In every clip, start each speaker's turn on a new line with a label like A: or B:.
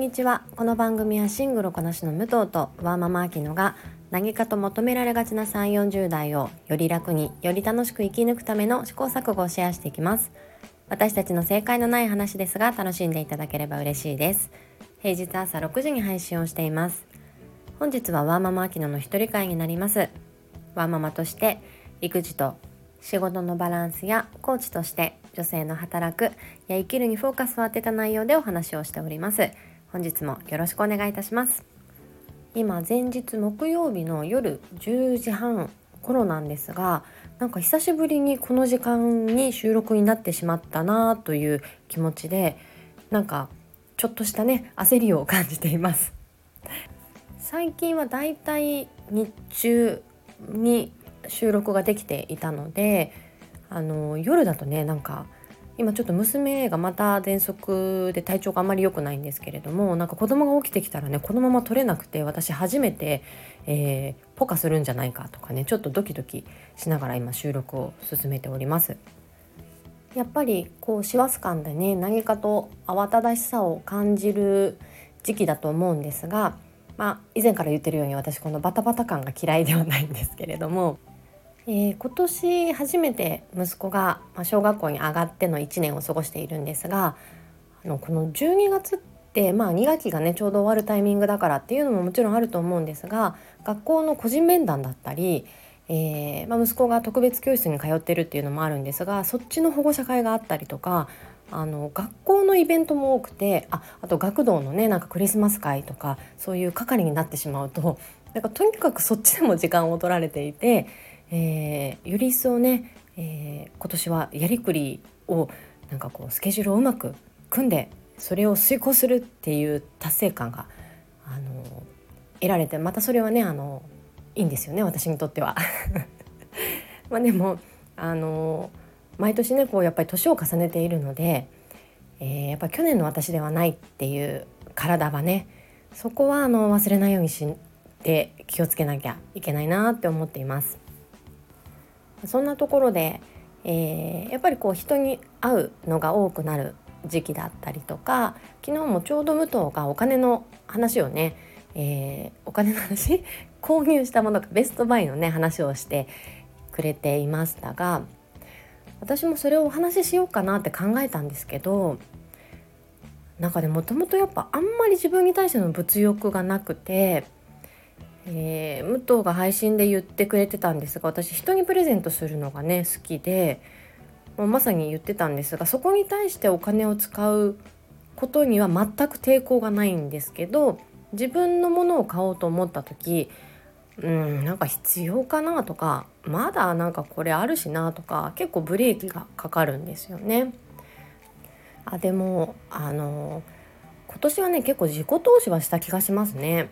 A: にちは。この番組はシングルこなしの武藤とワーママアキノが何かと求められがちな3、40代をより楽により楽しく生き抜くための試行錯誤をシェアしていきます。私たちの正解のない話ですが楽しんでいただければ嬉しいです。平日朝6時に配信をしています。本日はワーママアキノの一人会になります。ワーママとして育児と仕事のバランスやコーチとして女性の働くや生きるにフォーカスを当てた内容でお話をしております。本日もよろしくお願いいたします。今前日木曜日の夜10時半頃なんですが、なんか久しぶりにこの時間に収録になってしまったなという気持ちで、なんかちょっとしたね焦りを感じています。最近はだいたい日中に収録ができていたので、夜だとね、なんか今ちょっと娘がまた喘息で体調があまり良くないんですけれども、なんか子供が起きてきたらねこのまま取れなくて、私初めて、ポカするんじゃないかとかね、ちょっとドキドキしながら今収録を進めております。やっぱりこう師走感でね、何かと慌ただしさを感じる時期だと思うんですが、以前から言ってるように私このバタバタ感が嫌いではないんですけれども、今年初めて息子が小学校に上がっての1年を過ごしているんですが、この12月って2学期がねちょうど終わるタイミングだからっていうのももちろんあると思うんですが、学校の個人面談だったり、息子が特別教室に通ってるっていうのもあるんですが、そっちの保護者会があったりとか、学校のイベントも多くて、あと学童のねなんかクリスマス会とかそういう係になってしまうと、なんかとにかくそっちでも時間を取られていて、より一層ね、今年はやりくりをなんかこうスケジュールをうまく組んでそれを遂行するっていう達成感が得られて、またそれはねいいんですよね、私にとっては。でも毎年ねこうやっぱり年を重ねているので、やっぱり去年の私ではないっていう体はね、そこは忘れないようにして気をつけなきゃいけないなって思っています。そんなところで、やっぱりこう人に会うのが多くなる時期だったりとか、昨日もちょうど武藤がお金の話をね、お金の話購入したものがベストバイのね話をしてくれていましたが、私もそれをお話ししようかなって考えたんですけど、なんかねもともとやっぱあんまり自分に対しての物欲がなくて、武藤が配信で言ってくれてたんですが、私人にプレゼントするのがね好きで、もうまさに言ってたんですが、そこに対してお金を使うことには全く抵抗がないんですけど、自分のものを買おうと思った時、なんか必要かなとか、まだなんかこれあるしなとか、結構ブレーキがかかるんですよね。でも今年はね結構自己投資はした気がしますね。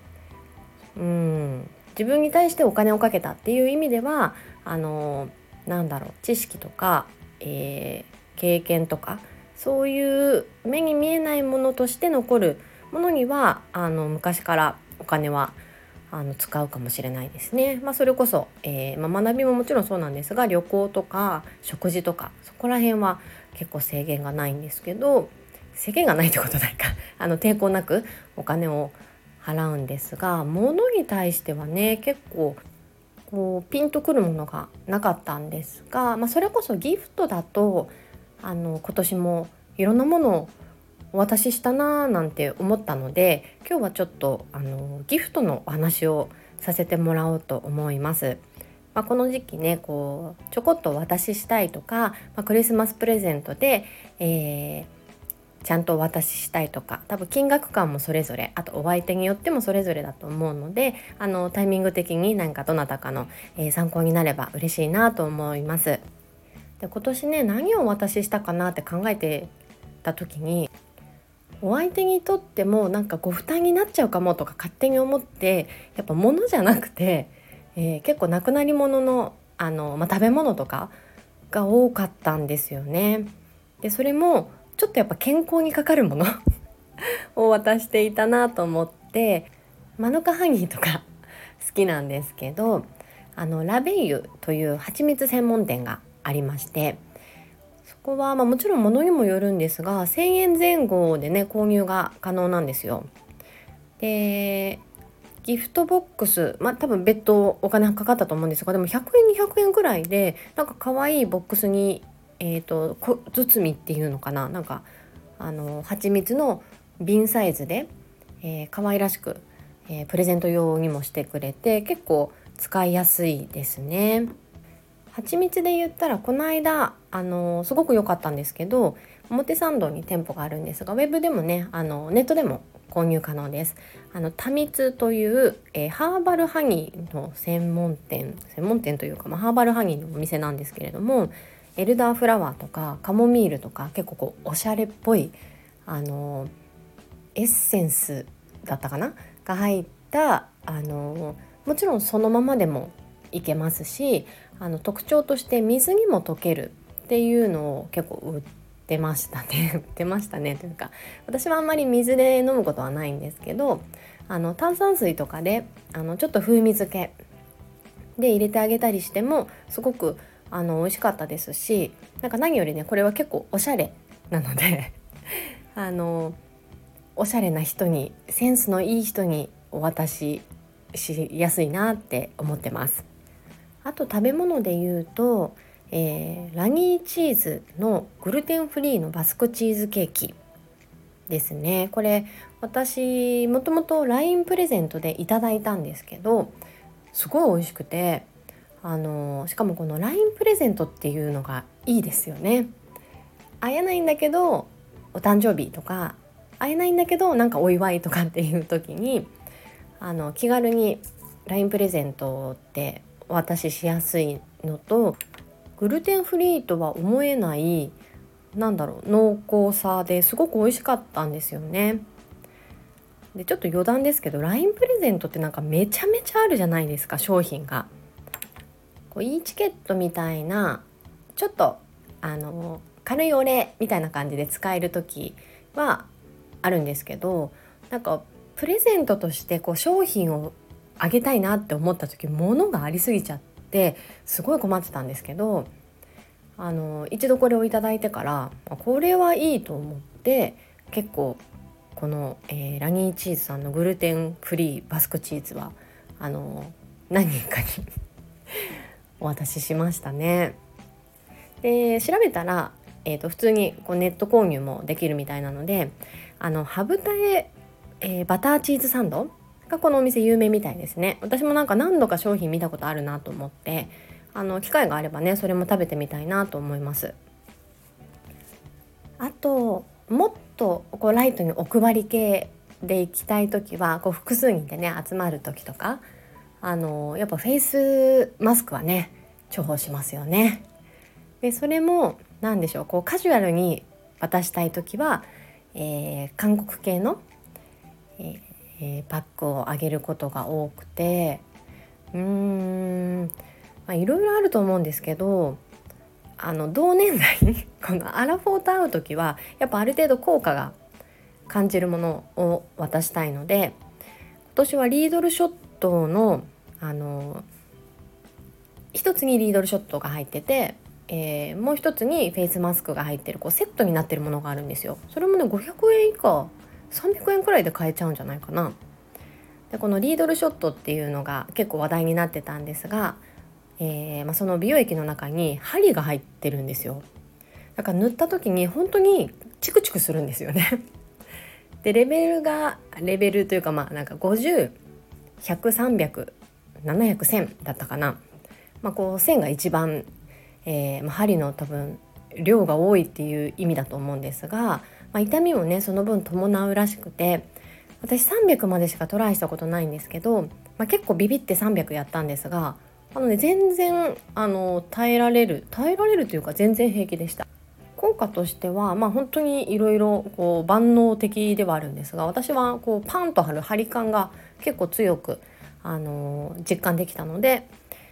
A: 自分に対してお金をかけたっていう意味では、知識とか、経験とか、そういう目に見えないものとして残るものには昔からお金は使うかもしれないですね。それこそ、学びももちろんそうなんですが、旅行とか食事とかそこら辺は結構制限がないんですけど、制限がないってことないか抵抗なくお金を払うんですが、物に対してはね結構こうピンとくるものがなかったんですが、それこそギフトだと今年もいろんなものをお渡ししたななんて思ったので、今日はちょっとギフトのお話をさせてもらおうと思います。この時期ねこうちょこっとお渡ししたいとか、クリスマスプレゼントで、ちゃんとお渡ししたいとか、多分金額感もそれぞれ、あとお相手によってもそれぞれだと思うので、タイミング的に何かどなたかの、参考になれば嬉しいなと思います。で、今年ね何をお渡ししたかなって考えてた時に、お相手にとってもなんかご負担になっちゃうかもとか勝手に思って、やっぱ物じゃなくて、結構なくなり物の、食べ物とかが多かったんですよね。でそれもちょっとやっぱ健康にかかるものを渡していたなと思って、マヌカハニーとか好きなんですけど、ラベイユという蜂蜜専門店がありまして、そこはもちろん物にもよるんですが1000円前後でね購入が可能なんですよ。 でギフトボックス、多分別途お金かかったと思うんですが、でも100円200円くらいでなんか可愛いボックスに小包っていうのかな、なんか蜂蜜の瓶サイズで、可愛らしく、プレゼント用にもしてくれて結構使いやすいですね。蜂蜜で言ったらこの間すごく良かったんですけど、表参道に店舗があるんですが、ウェブでもねネットでも購入可能です。多蜜という、ハーバルハニーの専門店というか、ハーバルハニーのお店なんですけれども、エルダーフラワーとかカモミールとか結構おしゃれっぽいエッセンスだったかなが入ったもちろんそのままでもいけますし、特徴として水にも溶けるっていうのを結構売ってましたね売ってましたねというか、私はあんまり水で飲むことはないんですけど、炭酸水とかでちょっと風味付けで入れてあげたりしてもすごく美味しかったですし、なんか何よりねこれは結構おしゃれなのでおしゃれな人に、センスのいい人にお渡ししやすいなって思ってます。あと食べ物で言うと、ラニーチーズのグルテンフリーのバスクチーズケーキですね。これ私もともと LINE プレゼントでいただいたんですけど、すごい美味しくて、しかもこの LINE プレゼントっていうのがいいですよね。会えないんだけどお誕生日とか、会えないんだけどなんかお祝いとかっていう時に気軽に LINE プレゼントってお渡ししやすいのと、グルテンフリーとは思えない濃厚さですごく美味しかったんですよね。でちょっと余談ですけど、 LINE プレゼントってなんかめちゃめちゃあるじゃないですか、商品が。いいチケットみたいな、ちょっと軽いお礼みたいな感じで使える時はあるんですけど、なんかプレゼントとして商品をあげたいなって思った時、物がありすぎちゃってすごい困ってたんですけど、一度これをいただいてからこれはいいと思って、結構この、ラニーチーズさんのグルテンフリーバスクチーズは何人かにお渡ししましたね。で調べたら、普通にネット購入もできるみたいなので、ハブタエ、バターチーズサンドがこのお店有名みたいですね。私もなんか何度か商品見たことあるなと思って、機会があればねそれも食べてみたいなと思います。あともっとライトにお配り系で行きたい時は、複数人でね集まる時とか、やっぱフェイスマスクはね重宝しますよね。でそれも何でしょう、カジュアルに渡したい時は、韓国系の、パックをあげることが多くて、いろいろあると思うんですけど、同年代にこのアラフォーと会う時はやっぱある程度効果が感じるものを渡したいので、今年はリードルショットの一つにリードルショットが入ってて、もう一つにフェイスマスクが入ってるセットになってるものがあるんですよ。それもね500円以下300円くらいで買えちゃうんじゃないかな。でこのリードルショットっていうのが結構話題になってたんですが、その美容液の中に針が入ってるんですよ。だから塗った時に本当にチクチクするんですよねでレベルというかなんか50、100、300、700、1000だったかな。1000が一番、針の多分量が多いっていう意味だと思うんですが、痛みもねその分伴うらしくて、私300までしかトライしたことないんですけど、結構ビビって300やったんですが、全然耐えられるというか全然平気でした。効果としては本当にいろいろ万能的ではあるんですが、私はパンと張る張り感が結構強く、実感できたので、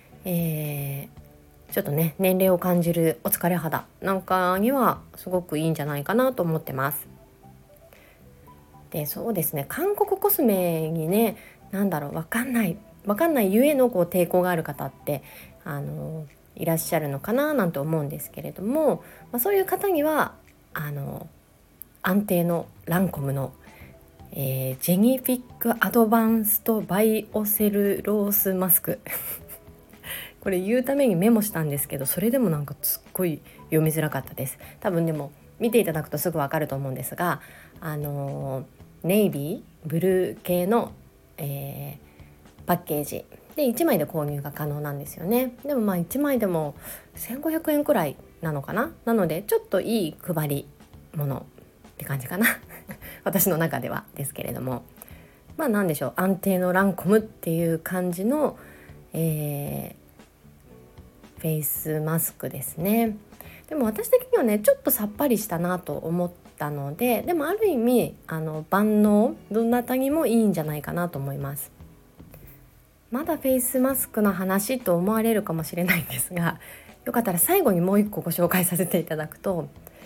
A: ちょっとね年齢を感じるお疲れ肌なんかにはすごくいいんじゃないかなと思ってます。でそうですね、韓国コスメにねわかんないゆえの抵抗がある方っていらっしゃるのかななんて思うんですけれども、そういう方には安定のランコムの、 ジェニフィックアドバンストバイオセルロースマスクこれ言うためにメモしたんですけど、それでもなんかすっごい読みづらかったです。多分でも見ていただくとすぐわかると思うんですが、ネイビーブルー系の、パッケージで1枚で購入が可能なんですよね。でも1枚でも1500円くらいなのかな。なのでちょっといい配り物って感じかな私の中ではですけれども、なんでしょう、安定のランコムっていう感じの、フェイスマスクですね。でも私的にはねちょっとさっぱりしたなと思ったので、でもある意味万能、どなたにもいいんじゃないかなと思います。まだフェイスマスクの話と思われるかもしれないんですが、よかったら最後にもう一個ご紹介させていただくと、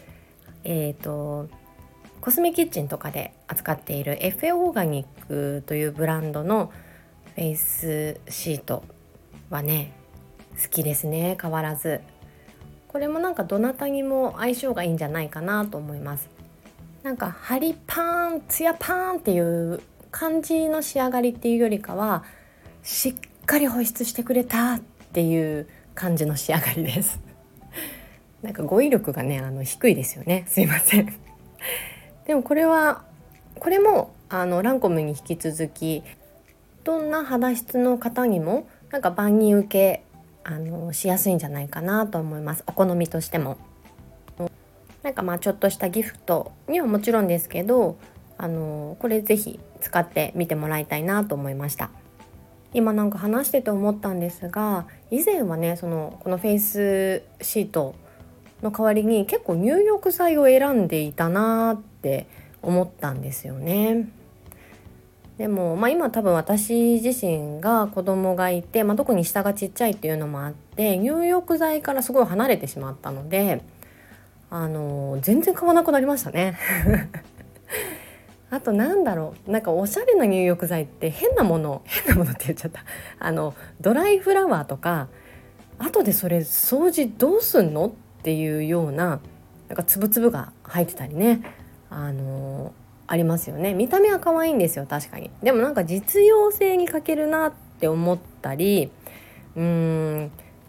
A: コスメキッチンとかで扱っているエフェオーガニックというブランドのフェイスシートはね好きですね。変わらずこれもなんかどなたにも相性がいいんじゃないかなと思います。なんかハリパーンツヤパーンっていう感じの仕上がりっていうよりかは、しっかり保湿してくれたっていう感じの仕上がりですなんか語彙力がね低いですよね、すいませんでもこれもランコムに引き続きどんな肌質の方にもなんか万人受けしやすいんじゃないかなと思います。お好みとしてもなんかちょっとしたギフトにはもちろんですけど、これぜひ使ってみてもらいたいなと思いました。今なんか話してて思ったんですが、以前はねこのフェイスシートの代わりに結構入浴剤を選んでいたなって思ったんですよね。でも、今多分私自身が子供がいて、特に下がちっちゃいっていうのもあって入浴剤からすごい離れてしまったので、全然買わなくなりましたねあとなんかおしゃれな入浴剤って変なものって言っちゃったドライフラワーとか、後でそれ掃除どうすんのっていうような、なんかつぶつぶが入ってたりね、ありますよね。見た目は可愛いんですよ、確かに。でもなんか実用性に欠けるなって思ったり、ファ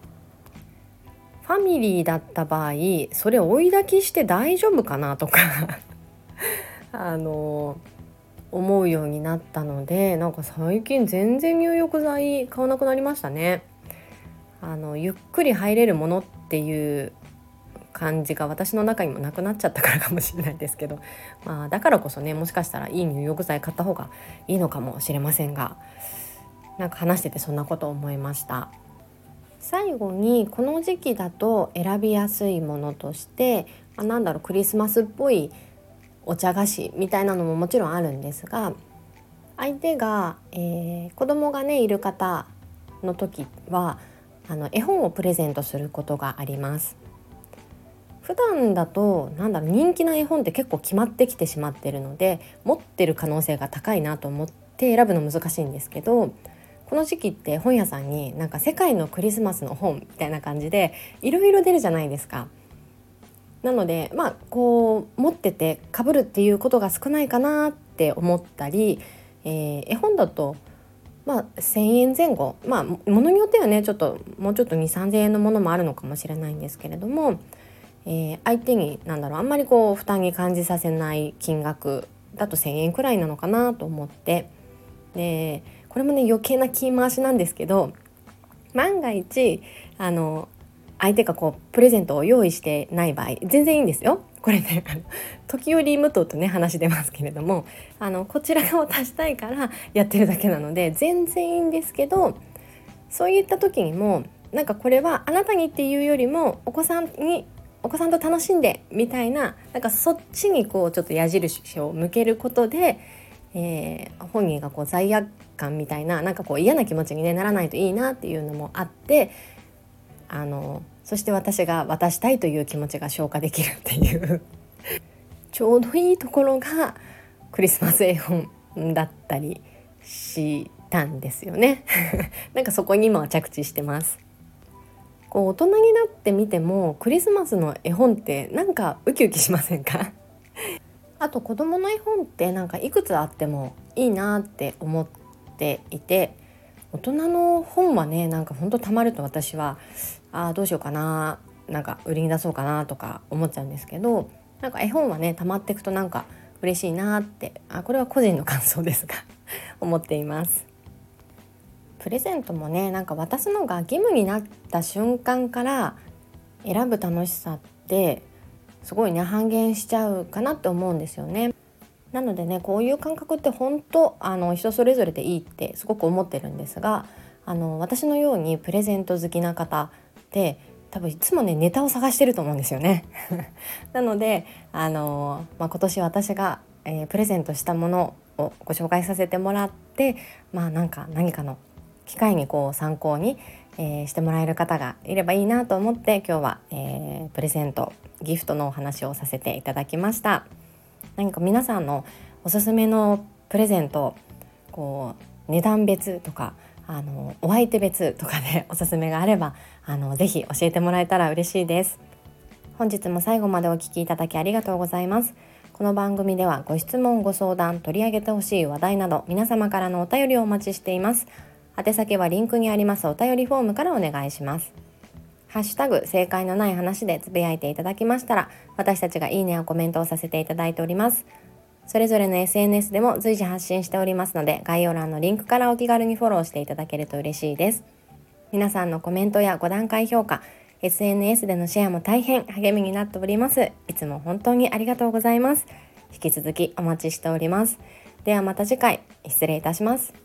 A: ミリーだった場合それ追い焚きして大丈夫かなとか思うようになったので、なんか最近全然入浴剤買わなくなりましたね。ゆっくり入れるものっていう感じが私の中にもなくなっちゃったからかもしれないですけど、だからこそね、もしかしたらいい入浴剤買った方がいいのかもしれませんが、なんか話しててそんなことを思いました。最後にこの時期だと選びやすいものとして、クリスマスっぽいお茶菓子みたいなのももちろんあるんですが、相手が、子供がねいる方の時は絵本をプレゼントすることがあります。普段だと人気な絵本って結構決まってきてしまってるので、持ってる可能性が高いなと思って選ぶの難しいんですけど、この時期って本屋さんになんか世界のクリスマスの本みたいな感じでいろいろ出るじゃないですか。なのでこう持ってて被るっていうことが少ないかなって思ったり、絵本だと1,000円前後、ものによってはねもうちょっと 2,3,000 円のものもあるのかもしれないんですけれども、相手にあんまりこう負担に感じさせない金額だと 1,000 円くらいなのかなと思って、でこれもね余計な気回しなんですけど、万が一相手がこうプレゼントを用意してない場合全然いいんですよ。これね時折無糖とね話出ますけれども、こちらが渡したいからやってるだけなので全然いいんですけど、そういった時にもなんかこれはあなたにっていうよりもお子さんと楽しんでみたいな、なんかそっちにこうちょっと矢印を向けることで、本人がこう罪悪感みたいな、なんかこう嫌な気持ちに、ならないといいなっていうのもあって、そして私が渡したいという気持ちが消化できるっていうちょうどいいところがクリスマス絵本だったりしたんですよねなんかそこに今は着地してます。こう大人になってみてもクリスマスの絵本ってなんかウキウキしませんかあと子供の絵本ってなんかいくつあってもいいなって思っていて、大人の本はねなんかほんとたまると私はどうしようかな、なんか売りに出そうかなとか思っちゃうんですけど、なんか絵本はねたまっていくとなんか嬉しいなって、これは個人の感想ですが思っています。プレゼントもねなんか渡すのが義務になった瞬間から選ぶ楽しさってすごいね半減しちゃうかなって思うんですよね。なのでねこういう感覚って本当人それぞれでいいってすごく思ってるんですが、私のようにプレゼント好きな方って多分いつもねネタを探してると思うんですよねなので今年私が、プレゼントしたものをご紹介させてもらって、何かの機会にこう参考に、してもらえる方がいればいいなと思って今日は、プレゼントギフトのお話をさせていただきました。何か皆さんのおすすめのプレゼント、こう値段別とかお相手別とかでおすすめがあればぜひ教えてもらえたら嬉しいです。本日も最後までお聞きいただきありがとうございます。この番組ではご質問ご相談取り上げてほしい話題など皆様からのお便りをお待ちしています。宛先はリンクにありますお便りフォームからお願いします。ハッシュタグ正解のない話でつぶやいていただきましたら私たちがいいねやコメントをさせていただいております。それぞれの SNS でも随時発信しておりますので概要欄のリンクからお気軽にフォローしていただけると嬉しいです。皆さんのコメントや5段階評価 SNS でのシェアも大変励みになっております。いつも本当にありがとうございます。引き続きお待ちしております。ではまた次回失礼いたします。